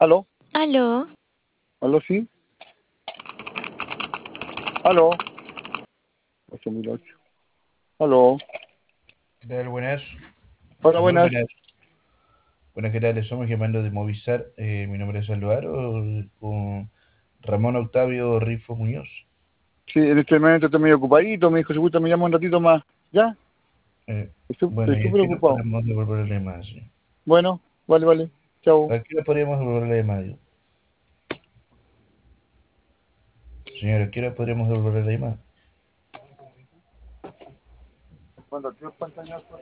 ¿Aló? Aló, ¿Aló, sí? ¿Aló? 8008. ¿Aló? ¿Qué tal? Buenas. Hola, Aló, buenas. buenas. Buenas, ¿qué tal? Estamos llamando de Movistar. Mi nombre es Álvaro, con Ramón Octavio Rifo Muñoz. Sí, en este momento estoy medio ocupadito, me dijo, si gusta me llama un ratito más. ¿Ya? Bueno, Estoy ¿y a súper qué hora ocupado. podemos devolver la llamada, señor? Bueno, vale, vale. Chao. ¿A qué hora podríamos devolver la llamada, digo? Señora, ¿a qué hora podríamos devolver la llamada? Cuando el tío pantallazo